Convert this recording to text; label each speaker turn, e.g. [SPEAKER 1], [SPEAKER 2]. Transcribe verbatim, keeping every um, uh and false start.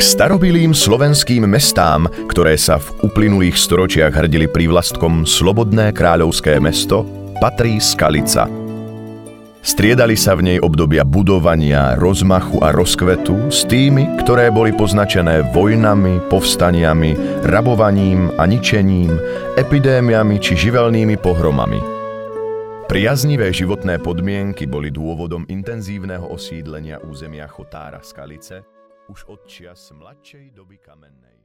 [SPEAKER 1] starobilým slovenským mestám, ktoré sa v uplynulých storočiach hrdili prívlastkom Slobodné kráľovské mesto, patrí Skalica. Striedali sa v nej obdobia budovania, rozmachu a rozkvetu s tými, ktoré boli poznačené vojnami, povstaniami, rabovaním a ničením, epidémiami či živelnými pohromami. Priaznivé životné podmienky boli dôvodom intenzívneho osídlenia územia Chotára Skalice už od čias mladšej doby kamennej.